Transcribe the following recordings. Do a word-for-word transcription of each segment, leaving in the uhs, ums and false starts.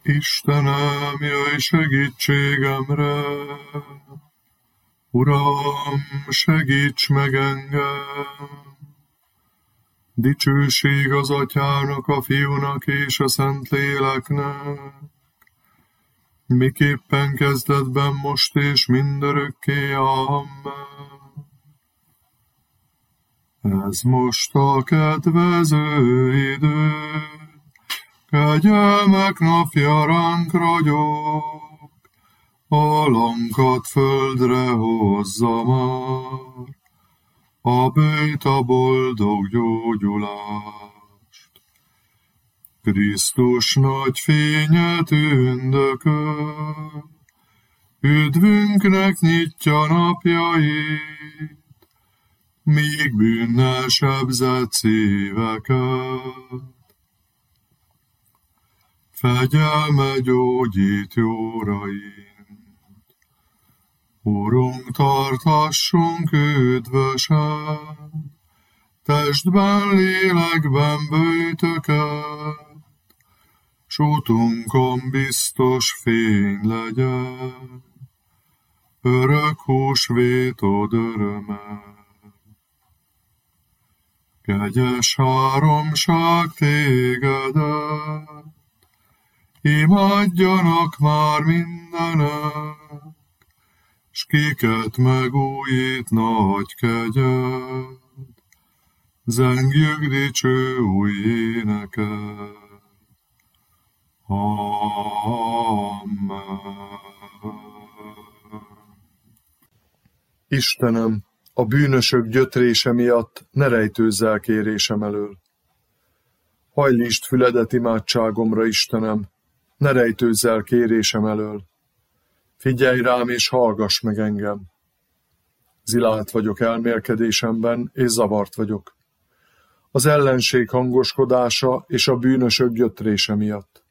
Istenem, jöjj segítségemre! Uram, segíts meg engem! Dicsőség az Atyának, a Fiúnak és a Szentléleknek, miképpen kezdetben, most és mindörökké. Amen. Ez most a kedvező idő, kegyelmek napja ránk ragyog, a lankat földre hozza már, a bőjt a boldog gyógyulást. Krisztus nagy fénye tündököl, üdvünknek nyitja napjait, míg bűnnel sebzett szíveket. Fegyelme gyógyít jóraint. Urunk, tartassunk üdvösen, testben, lélekben böjtöket, s útunkon biztos fény legyen, örök húsvétod öröme. Kegyes háromság tégedet, imádjanak már mindenek, s kiket megújít nagy kegyed, zengjük dicső új éneket. Amen. Istenem, a bűnösök gyötrése miatt ne rejtőzz el kérésem elől. Hajlítsd füledet imádságomra, Istenem, ne rejtőzz el kérésem elől. Figyelj rám és hallgass meg engem. Zilált vagyok elmélkedésemben, és zavart vagyok. Az ellenség hangoskodása és a bűnösök gyötrése miatt.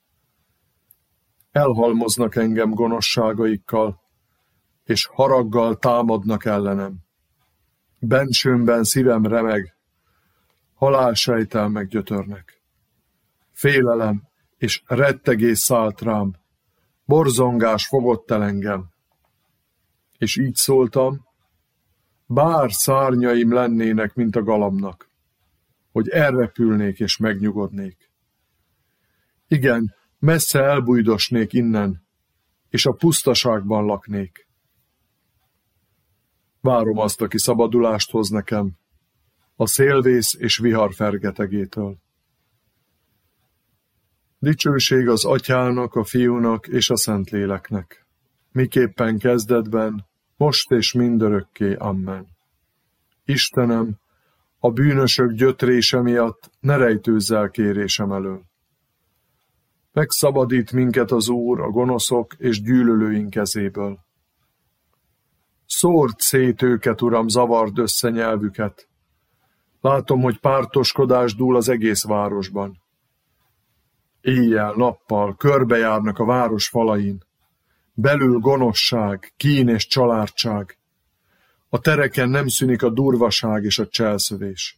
Elhalmoznak engem gonoszságaikkal, és haraggal támadnak ellenem. Bensőmben szívem remeg, halálsejtelmek gyötörnek. Félelem és rettegés szállt rám, borzongás fogott el engem. És így szóltam, bár szárnyaim lennének, mint a galamnak, hogy elrepülnék és megnyugodnék. Igen, messze elbújdosnék innen, és a pusztaságban laknék. Várom azt, aki szabadulást hoz nekem, a szélvész és vihar fergetegétől. Dicsőség az Atyának, a Fiúnak és a Szentléleknek, miképpen kezdetben, most és mindörökké. Amen. Istenem, a bűnösök gyötrése miatt ne rejtőzz el kérésem elől. Megszabadít minket az Úr a gonoszok és gyűlölőink kezéből. Szórd szét őket, Uram, zavard össze nyelvüket. Látom, hogy pártoskodás dúl az egész városban. Éjjel-nappal körbejárnak a város falain. Belül gonoszság, kín és családság. A tereken nem szűnik a durvaság és a cselszövés.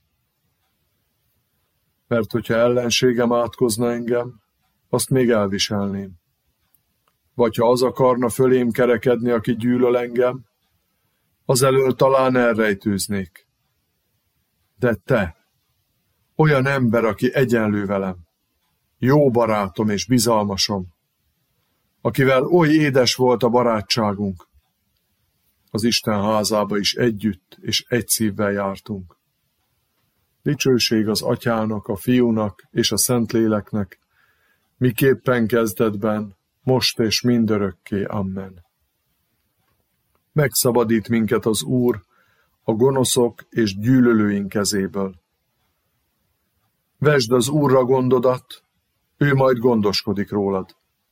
Mert hogyha ellenségem átkozna engem, azt még elviselném. Vagy ha az akarna fölém kerekedni, aki gyűlöl engem, azelől talán elrejtőznék. De te, olyan ember, aki egyenlő velem, jó barátom és bizalmasom, akivel oly édes volt a barátságunk, az Isten házába is együtt és egy szívvel jártunk. Dicsőség az Atyának, a Fiúnak és a Szentléleknek, miképpen kezdetben, most és mindörökké. Amen. Megszabadít minket az Úr a gonoszok és gyűlölőink kezéből. Vesd az Úrra gondodat, ő majd gondoskodik rólad.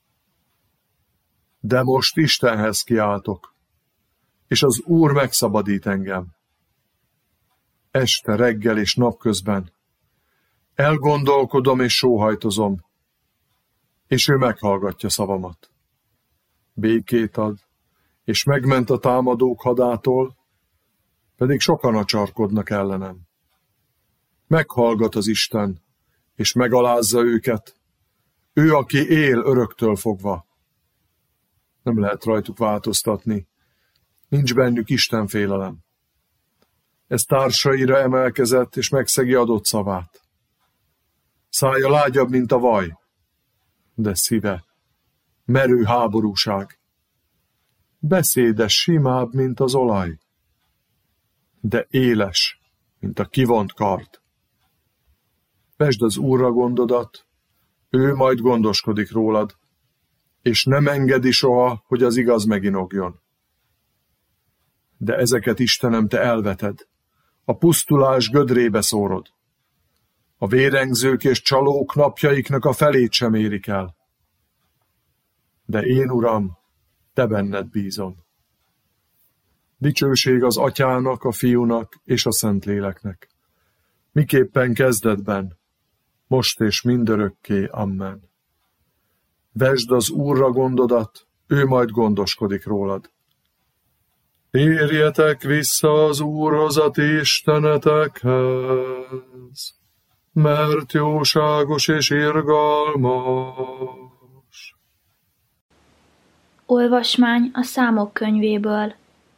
De most Istenhez kiáltok, és az Úr megszabadít engem. Este, reggel és napközben elgondolkodom és sóhajtozom, és ő meghallgatja szavamat. Békét ad, és megment a támadók hadától, pedig sokan acsarkodnak ellenem. Meghallgat az Isten, és megalázza őket, Ő, aki él öröktől fogva. Nem lehet rajtuk változtatni. Nincs bennük istenfélelem. Ez társaira emelkezett, és megszegi adott szavát. Szája lágyabb, mint a vaj, de szíve merő háborúság. Beszéde simább, mint az olaj, de éles, mint a kivont kard. Vesd az Úrra gondodat, ő majd gondoskodik rólad, és nem engedi soha, hogy az igaz meginogjon. De ezeket, Istenem, te elveted, a pusztulás gödrébe szórod. A vérengzők és csalók napjaiknak a felét sem érik el. De én, Uram, te benned bízom. Dicsőség az Atyának, a Fiúnak és a Szentléleknek. Miképpen kezdetben, most és mindörökké. Amen. Vesd az Úrra gondodat, ő majd gondoskodik rólad. Térjetek vissza az Úrhoz a ti istenetekhez, mert jóságos és irgalmas. Olvasmány a Számok könyvéből.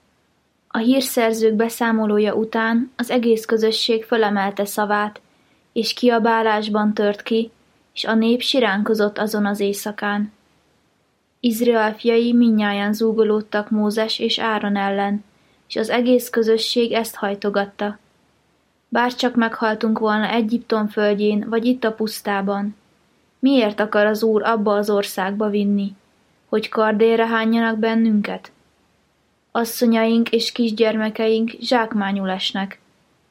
A hírszerzők beszámolója után az egész közösség fölemelte szavát, és kiabálásban tört ki, és a nép siránkozott azon az éjszakán. Izrael fiai mindnyájan zúgolódtak Mózes és Áron ellen, és az egész közösség ezt hajtogatta. Bárcsak meghaltunk volna Egyiptom földjén, vagy itt a pusztában. Miért akar az Úr abba az országba vinni? Hogy kardélre hányjanak bennünket? Asszonyaink és kisgyermekeink zsákmányul esnek.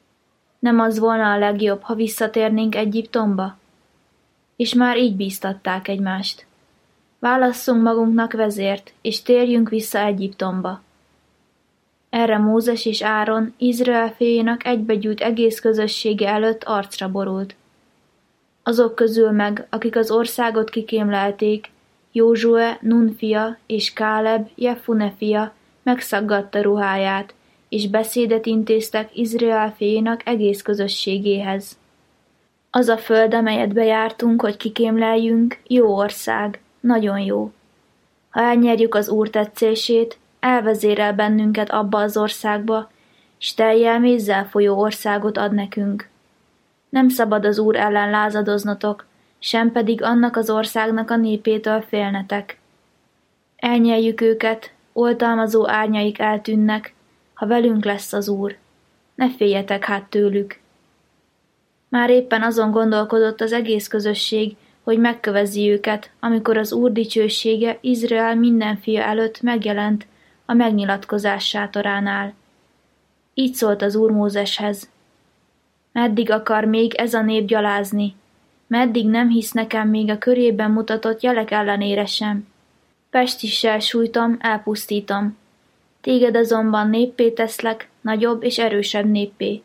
Nem az volna a legjobb, ha visszatérnénk Egyiptomba? És már így bíztatták egymást. Válasszunk magunknak vezért, és térjünk vissza Egyiptomba. Erre Mózes és Áron Izrael fiainak egybegyűlt egész közössége előtt arcra borult. Azok közül meg, akik az országot kikémlelték, Józsue, Nun fia és Káleb, Jefune fia megszaggatta ruháját, és beszédet intéztek Izrael fiainak egész közösségéhez. Az a föld, amelyet bejártunk, hogy kikémleljünk, jó ország, nagyon jó. Ha elnyerjük az Úr tetszését, elvezérel bennünket abba az országba, s tellyel mézzel folyó országot ad nekünk. Nem szabad az Úr ellen lázadoznotok, sem pedig annak az országnak a népétől félnetek. Elnyeljük őket, oltalmazó árnyaik eltűnnek, ha velünk lesz az Úr. Ne féljetek hát tőlük. Már éppen azon gondolkodott az egész közösség, hogy megkövezi őket, amikor az Úr dicsősége Izrael minden fia előtt megjelent a megnyilatkozás sátoránál. Így szólt az Úr Mózeshez: Meddig akar még ez a nép gyalázni? Meddig nem hisz nekem még a körében mutatott jelek ellenére sem? Pestissel sújtom, elpusztítom. Téged azonban néppé teszlek, nagyobb és erősebb néppé.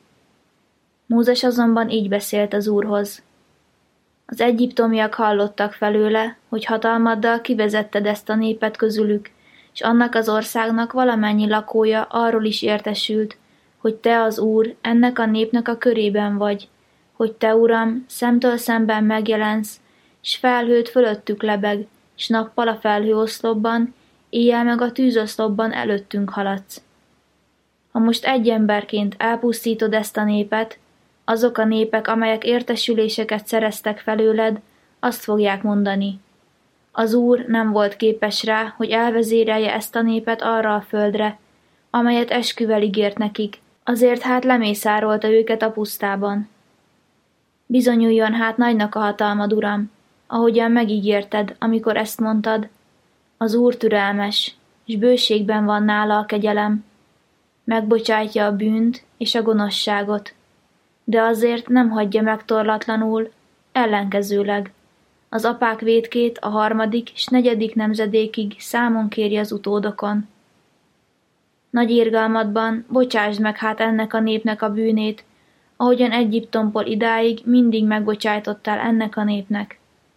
Mózes azonban így beszélt az Úrhoz: Az egyiptomiak hallottak felőle, hogy hatalmaddal kivezetted ezt a népet közülük, és annak az országnak valamennyi lakója arról is értesült, hogy te az Úr ennek a népnek a körében vagy, hogy te, Uram, szemtől szemben megjelensz, s felhőt fölöttük lebeg, s nappal a felhőoszlopban, éjjel meg a tűzoszlopban előttünk haladsz. Ha most egy emberként elpusztítod ezt a népet, azok a népek, amelyek értesüléseket szereztek felőled, azt fogják mondani: Az Úr nem volt képes rá, hogy elvezérelje ezt a népet arra a földre, amelyet esküvel ígért nekik, azért hát lemészárolta őket a pusztában. Bizonyuljon hát nagynak a hatalmad, Uram, ahogyan megígérted, amikor ezt mondtad: Az Úr türelmes, s bőségben van nála a kegyelem, megbocsátja a bűnt és a gonoszságot, de azért nem hagyja megtorlatlanul, ellenkezőleg az apák vétkét a harmadik és negyedik nemzedékig számon kéri az utódokon. Nagy irgalmadban bocsásd meg hát ennek a népnek a bűnét, ahogyan Egyiptomból idáig mindig megbocsájtottál ennek a népnek.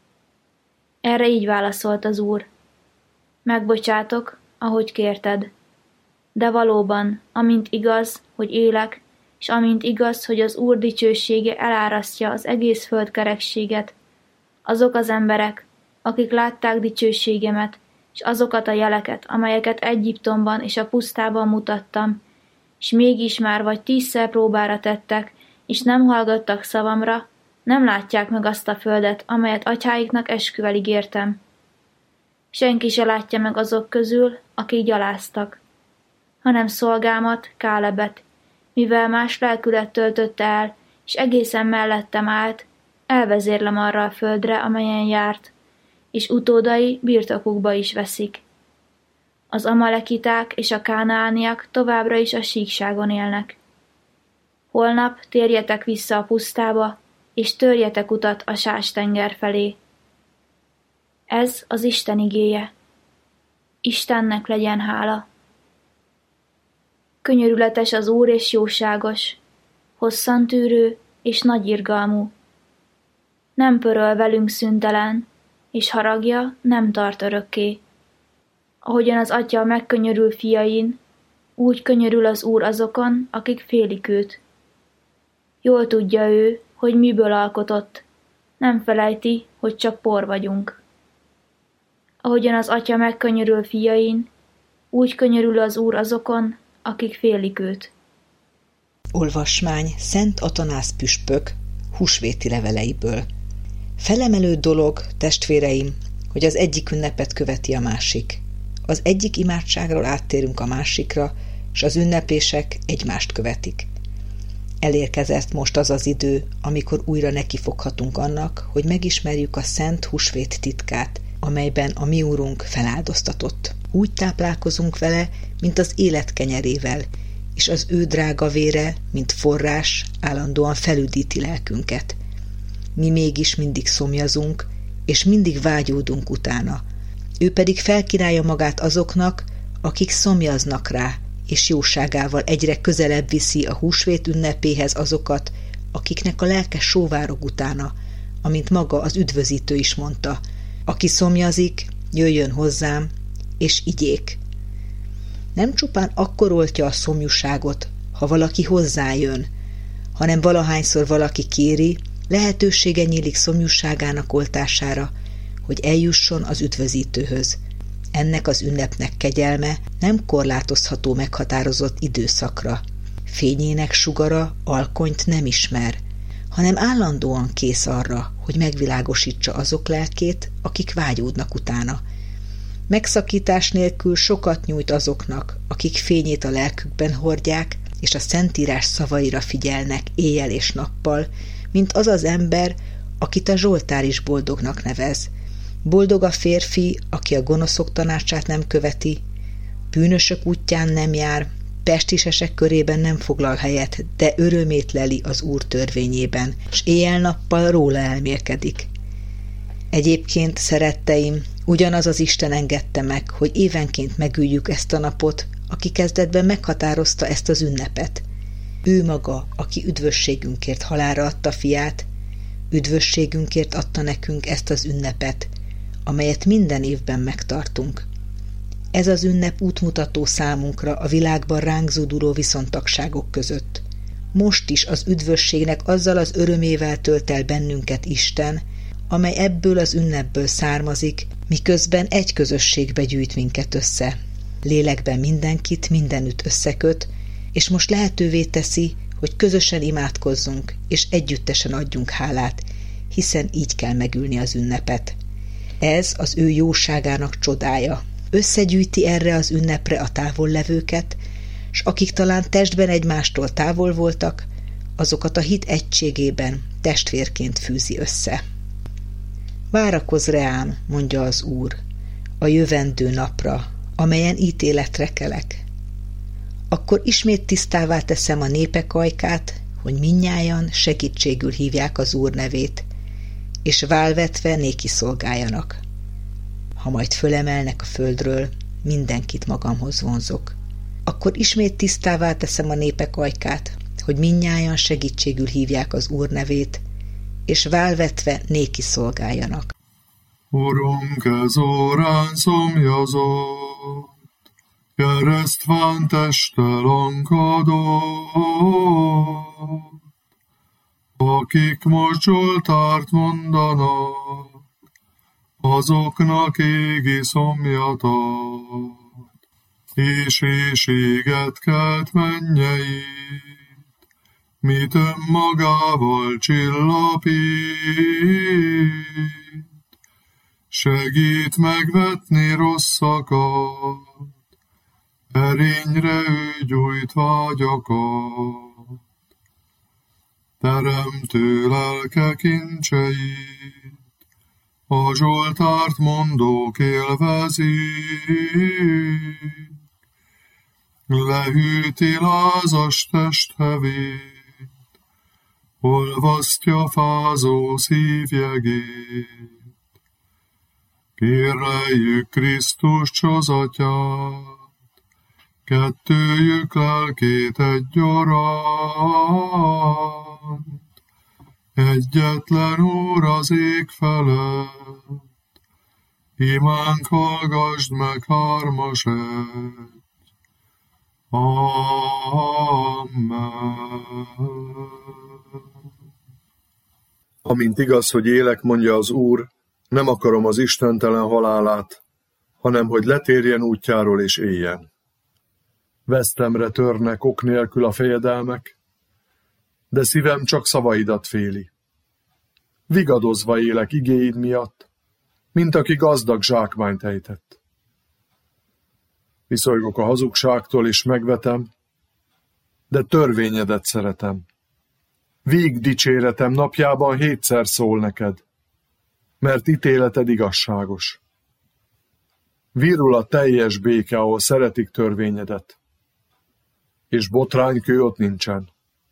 Erre így válaszolt az Úr: Megbocsátok, ahogy kérted. De valóban, amint igaz, hogy élek, és amint igaz, hogy az Úr dicsősége elárasztja az egész földkerekséget, azok az emberek, akik látták dicsőségemet, és azokat a jeleket, amelyeket Egyiptomban és a pusztában mutattam, és mégis már vagy tízszer próbára tettek, és nem hallgattak szavamra, nem látják meg azt a földet, amelyet atyáiknak esküvel ígértem. Senki se látja meg azok közül, akik gyaláztak, hanem szolgámat, Kálebet, mivel más lelkület töltötte el, és egészen mellettem állt, elvezérlem arra a földre, amelyen járt, és utódai birtokukba is veszik. Az amalekiták és a kánaániak továbbra is a síkságon élnek. Holnap térjetek vissza a pusztába, és törjetek utat a Sástenger felé. Ez az Isten igéje. Istennek legyen hála. Könyörületes az Úr és jóságos, hosszantűrő és nagyirgalmú. Nem pöröl velünk szüntelen, és haragja nem tart örökké. Ahogyan az atya megkönyörül fiain, úgy könyörül az Úr azokon, akik félik őt. Jól tudja ő, hogy miből alkotott, nem felejti, hogy csak por vagyunk. Ahogyan az atya megkönyörül fiain, úgy könyörül az Úr azokon, akik félik őt. Olvasmány Szent Atanász püspök húsvéti leveleiből. Felemelő dolog, testvéreim, hogy az egyik ünnepet követi a másik. Az egyik imádságról áttérünk a másikra, és az ünnepések egymást követik. Elérkezett most az az idő, amikor újra nekifoghatunk annak, hogy megismerjük a szent húsvét titkát, amelyben a mi Úrunk feláldoztatott. Úgy táplálkozunk vele, mint az élet kenyerével, és az ő drága vére, mint forrás, állandóan felüdíti lelkünket. Mi mégis mindig szomjazunk, és mindig vágyódunk utána. Ő pedig felkínálja magát azoknak, akik szomjaznak rá, és jóságával egyre közelebb viszi a húsvét ünnepéhez azokat, akiknek a lelke sóvárog utána, amint maga az üdvözítő is mondta. Aki szomjazik, jöjjön hozzám, és igyék. Nem csupán akkor oltja a szomjúságot, ha valaki hozzájön, hanem valahányszor valaki kéri, lehetősége nyílik szomjúságának oltására, hogy eljusson az üdvözítőhöz. Ennek az ünnepnek kegyelme nem korlátozható meghatározott időszakra. Fényének sugara alkonyt nem ismer, hanem állandóan kész arra, hogy megvilágosítsa azok lelkét, akik vágyódnak utána. Megszakítás nélkül sokat nyújt azoknak, akik fényét a lelkükben hordják, és a Szentírás szavaira figyelnek éjjel és nappal, mint az az ember, akit a Zsoltár is boldognak nevez. Boldog a férfi, aki a gonoszok tanácsát nem követi, bűnösök útján nem jár, pestisesek körében nem foglal helyet, de örömét leli az Úr törvényében, s éjjel-nappal róla elmélkedik. Egyébként, szeretteim, ugyanaz az Isten engedte meg, hogy évenként megüljük ezt a napot, aki kezdetben meghatározta ezt az ünnepet. Ő maga, aki üdvösségünkért halálra adta fiát, üdvösségünkért adta nekünk ezt az ünnepet, amelyet minden évben megtartunk. Ez az ünnep útmutató számunkra a világban ránk zúduló viszontagságok között. Most is az üdvösségnek azzal az örömével tölt el bennünket Isten, amely ebből az ünnepből származik, miközben egy közösségbe gyűjt minket össze. Lélekben mindenkit mindenütt összeköt, és most lehetővé teszi, hogy közösen imádkozzunk, és együttesen adjunk hálát, hiszen így kell megülni az ünnepet. Ez az ő jóságának csodája. Összegyűjti erre az ünnepre a távollevőket, s akik talán testben egymástól távol voltak, azokat a hit egységében testvérként fűzi össze. Várakozz reám, mondja az Úr, a jövendő napra, amelyen ítéletre kelek. Akkor ismét tisztává teszem a népek ajkát, hogy mindnyájan segítségül hívják az Úr nevét, és válvetve néki szolgáljanak. Ha majd fölemelnek a földről, mindenkit magamhoz vonzok. Akkor ismét tisztává teszem a népek ajkát, hogy mindnyájan segítségül hívják az Úr nevét, és válvetve néki szolgáljanak. Urunk, ez órán szomjazott, keresztván testtel ankadott, akik most Zsoltárt mondanak, azoknak égi szomjatot, és éhséget kelt mennyeit, mit önmagával csillapít. Segít megvetni rosszakat, erényre ő gyújt vágyakat. Teremtő lelke kincseit, a Zsoltárt mondók élvezik. Lehűti lázas testhevét, olvasztja fázó szívjegét. Kéreljük Krisztus csozatyát, kettőjük lelkét egyaránt. Egyetlen Úr az ég felett, imánk hallgasd meg hármas egy. Amen. Amint igaz, hogy élek, mondja az Úr, nem akarom az istentelen halálát, hanem hogy letérjen útjáról és éljen. Vesztemre törnek ok nélkül a fejedelmek, de szívem csak szavaidat féli. Vigadozva élek igéid miatt, mint aki gazdag zsákmányt ejtett. Viszolygok a hazugságtól és megvetem, de törvényedet szeretem. Vég dicséretem napjában hétszer szól neked, mert ítéleted igazságos. Virul a teljes béke, ahol szeretik törvényedet, és botránykő ott nincsen.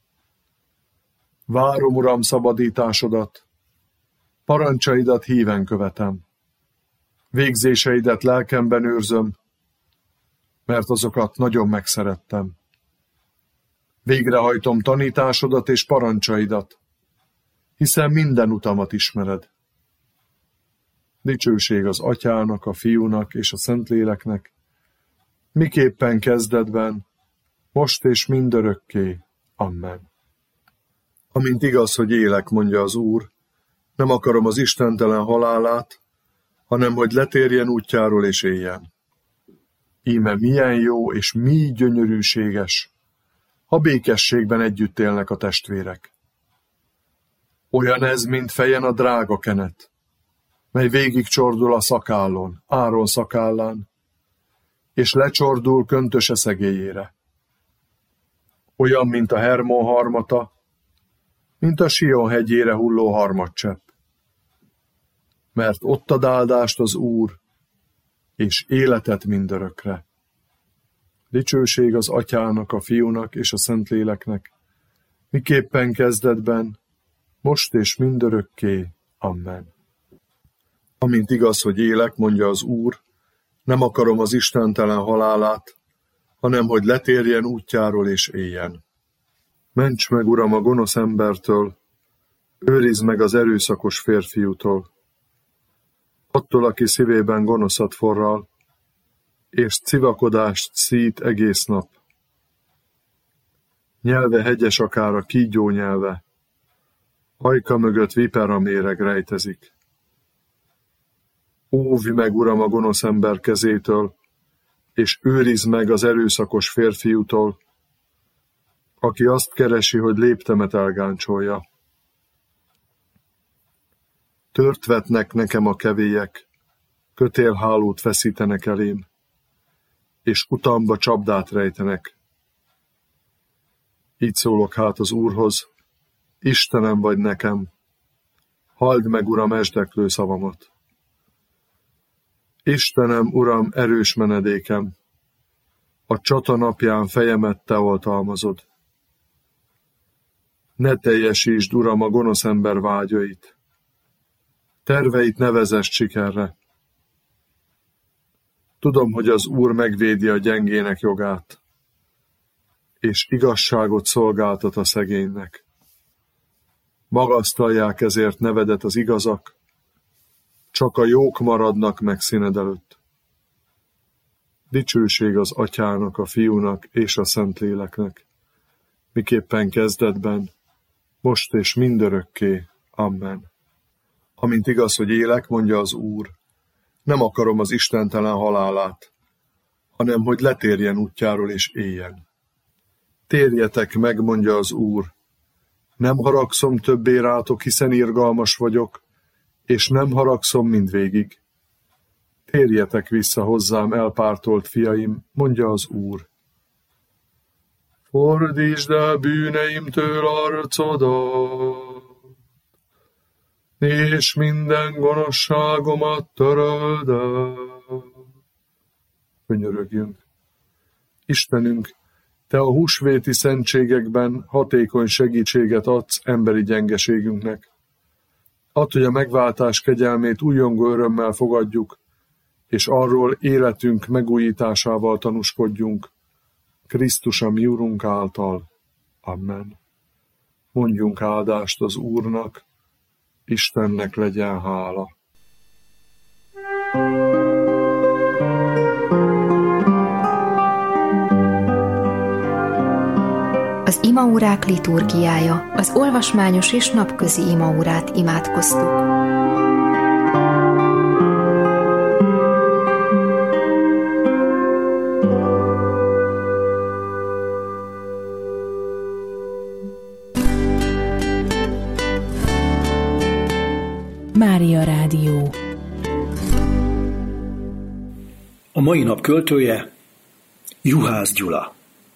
Várom, Uram, szabadításodat, parancsaidat híven követem. Végzéseidet lelkemben őrzöm, mert azokat nagyon megszerettem. Végrehajtom tanításodat és parancsaidat, hiszen minden utamat ismered. Dicsőség az Atyának, a Fiúnak és a Szentléleknek, miképpen kezdetben, most és mindörökké. Amen. Amint igaz, hogy élek, mondja az Úr, nem akarom az istentelen halálát, hanem hogy letérjen útjáról és éljen. Íme milyen jó és mi gyönyörűséges, ha békességben együtt élnek a testvérek. Olyan ez, mint fejen a drága kenet, mely végig csordul a szakállon, Áron szakállán, és lecsordul köntöse szegélyére. Olyan, mint a Hermon harmata, mint a Sion hegyére hulló harmadcsepp. Mert ott ad áldást az Úr, és életet mindörökre. Dicsőség az Atyának, a Fiúnak és a Szentléleknek, miképpen kezdetben, most és mindörökké. Amen. Amint igaz, hogy élek, mondja az Úr, nem akarom az istentelen halálát, hanem hogy letérjen útjáról és éljen. Ments meg, Uram, a gonosz embertől, őrizd meg az erőszakos férfiútól, attól, aki szívében gonoszat forral, és civakodást szít egész nap. Nyelve hegyes akár a kígyó nyelve, ajka mögött vipera méreg rejtezik. Óvj meg, Uram, a gonosz ember kezétől, és őrizd meg az erőszakos férfiútól, aki azt keresi, hogy léptemet elgáncsolja. Tört vetnek nekem a kevélyek, kötélhálót feszítenek elém, és utamba csapdát rejtenek. Így szólok hát az Úrhoz, Istenem vagy nekem, halld meg, Uram, esdeklő szavamat. Istenem, Uram, erős menedékem, a csata napján fejemet te oltalmazod. Ne teljesítsd, Uram, a gonosz ember vágyait, terveit ne vezess sikerre. Tudom, hogy az Úr megvédi a gyengének jogát, és igazságot szolgáltat a szegénynek. Magasztalják ezért nevedet az igazak, csak a jók maradnak meg színed előtt. Dicsőség az Atyának, a Fiúnak és a Szentléleknek, miképpen kezdetben, most és mindörökké. Amen. Amint igaz, hogy élek, mondja az Úr, Nem akarom az istentelen halálát, hanem hogy letérjen útjáról és éljen. Térjetek meg, mondja az Úr, nem haragszom többé rátok, hiszen irgalmas vagyok, és nem haragszom mindvégig. Térjetek vissza hozzám, elpártolt fiaim, mondja az Úr. Fordítsd el bűneimtől arcodat, és minden gonoszságomat töröld el. Könyörögjünk. Istenünk, Te a húsvéti szentségekben hatékony segítséget adsz emberi gyengeségünknek. Add, hogy a megváltás kegyelmét újongó örömmel fogadjuk, és arról életünk megújításával tanúskodjunk, Krisztus a mi Urunk által. Amen. Mondjunk áldást az Úrnak, Istennek legyen hála. Az imaórák liturgiája, az olvasmányos és napközi imaórát imádkoztuk. Mária Rádió. A mai nap költője Juhász Gyula.